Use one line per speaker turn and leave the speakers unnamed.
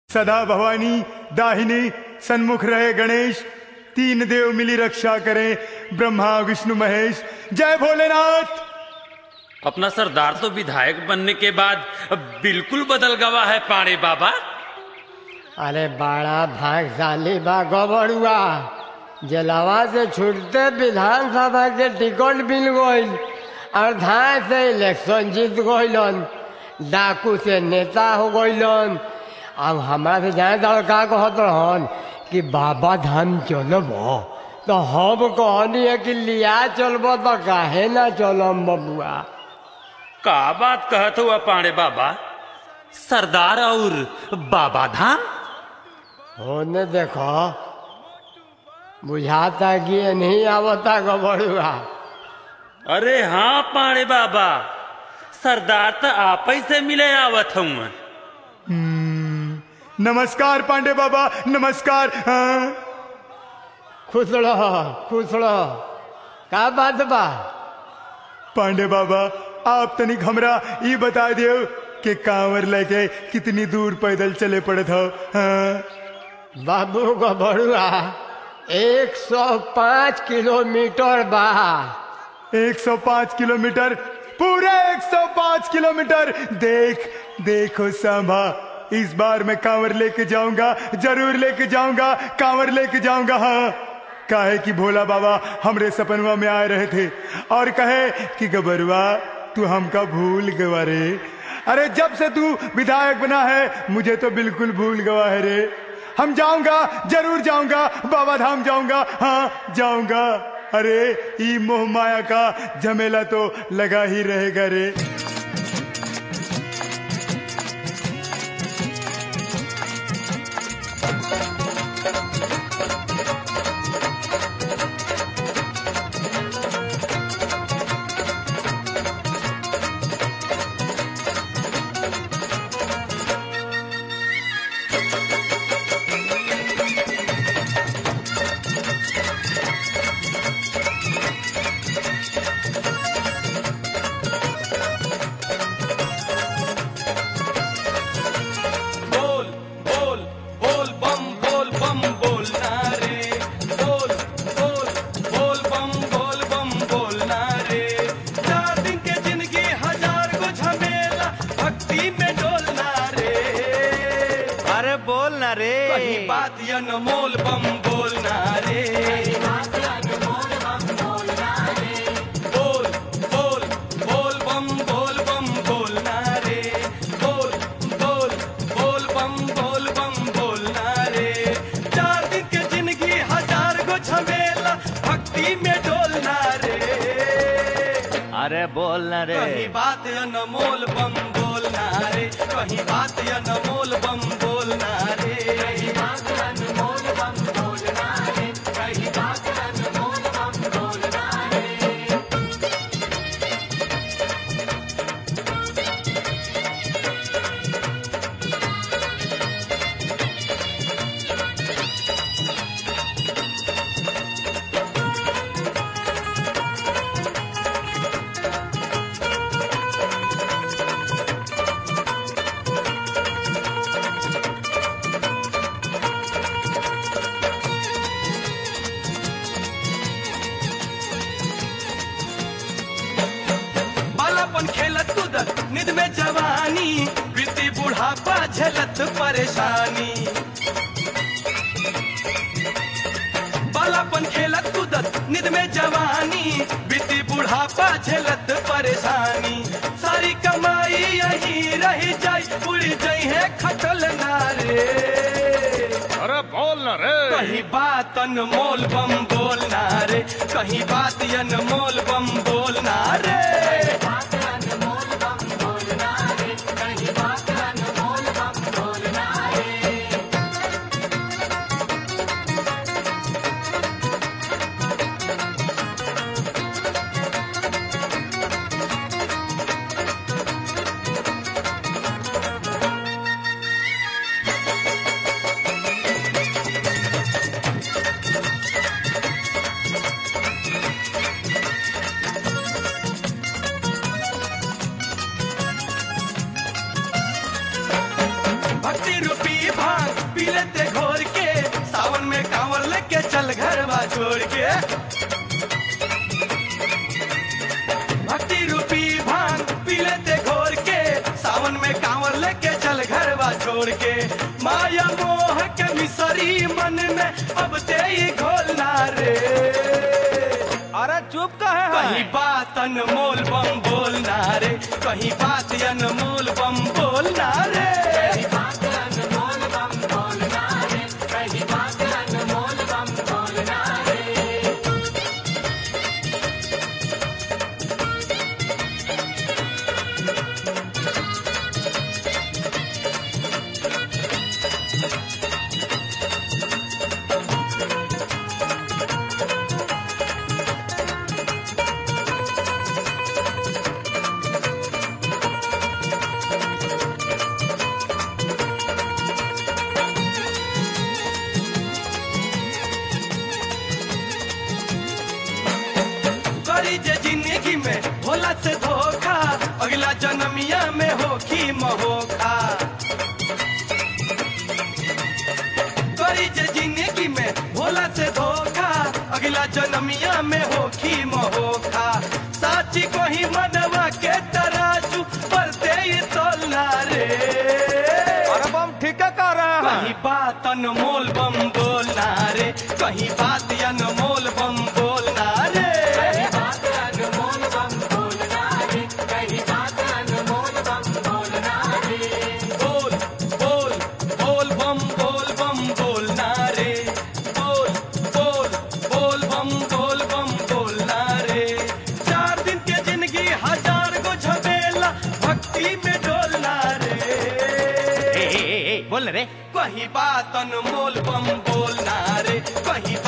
सदा भवानी दाहिने सन्मुख रहे गणेश, तीन देव मिली रक्षा करें ब्रह्मा विष्णु महेश। जय भोलेनाथ।
अपना सरदार तो विधायक बनने के बाद बिल्कुल बदल गवा है पाड़े बाबा।
अरे बड़ा भागशाली बा गबड़ुआ, जलावा से छूटते विधानसभा के टिकट मिल गईल और धाय से इलेक्शन जीत गईलन, डाकू से नेता हो गईलन। अब हमारा से जाए लड़का कहत रहन कि बाबा धाम चलब, तो हम कहनी है कि लिया चलब तो काहे ना चलम बबुआ।
का बात कहत हुआ पाड़े बाबा, सरदार और बाबा धाम?
होने देखो, बुझाता कि नहीं आवता गबड़ुआ।
अरे हाँ पाड़े बाबा, सरदार तो आप ही से मिले आवत हूँ।
नमस्कार पांडे बाबा, नमस्कार।
खुश रहो। का बात बा
पांडे बाबा, आप तनिक हमरा ये बता दियो कि कांवर लेके कितनी दूर पैदल चले पड़े हो?
बाबू गबड़ुआ 105 किलोमीटर बा।
105 किलोमीटर? पूरे 105 किलोमीटर? देखो सांभा, इस बार मैं कांवर लेके जाऊंगा, जरूर लेके जाऊंगा, कांवर लेके जाऊंगा। हाँ, काहे कि भोला बाबा हमरे सपनवा में आए रहे थे और कहे कि गबरुआ तू हमका भूल गवा रे। अरे जब से तू विधायक बना है मुझे तो बिल्कुल भूल गवा है रे। हम जाऊंगा, जरूर जाऊंगा, बाबा धाम जाऊंगा। हाँ जाऊंगा। अरे ये मोह माया का झमेला तो लगा ही रहेगा रे।
अनमोल बम बोलना रे, बोल बोल बोल बम बोलना रे, बोल बोल बोल बम बोलना रे। 4 दिन के जिंदगी 1000 गो झमेला, भक्ति में डोलना रे।
अरे बोलना रे,
कहीं बात अनमोल बम बोलना रे, कहीं बात अनमोल बम बोलना रे। खेलत कूदत निद में जवानी, बीती बुढ़ापा झेलत परेशानी। बालापन खेलत कूदत निद में जवानी, बीती बुढ़ापा झेलत परेशानी। सारी कमाई यही रही जाई, उड़ी जाई है खटल नारे।
अरे बोलना रे,
कहीं बात अनमोल बम बोलना रे, कहीं बात अनमोल बम बोलना रे। भक्ति रूपी भांग पी लेते घोर के सावन में कांवर लेके चल घरवा छोड़ के भक्ति रूपी भांग पी लेते घोर के सावन में कांवर लेके चल घरवा छोड़ के माया मोह के मिसरी मन में अब ते ही घोलना रे
अरे चुप का है
कहीं बात अनमोल बम बोलना रे कहीं बात अनमोल बम बोलना रे जिंदगी में भोला से धोखा अगला जन्मिया में होखी महोखा करी जे जिंदगी में भोला से धोखा अगला जन्मिया में होखी महोखा साची को ही मनवा के तराजू पलते ही तोलना रे
अरे बम ठीक कर रहे हैं
कहीं बात अनमोल बम बोलना रे कहीं बात अनमोल बम बोलना रे बोल रे कहीं बात अनमोल बम बोलना रे कहीं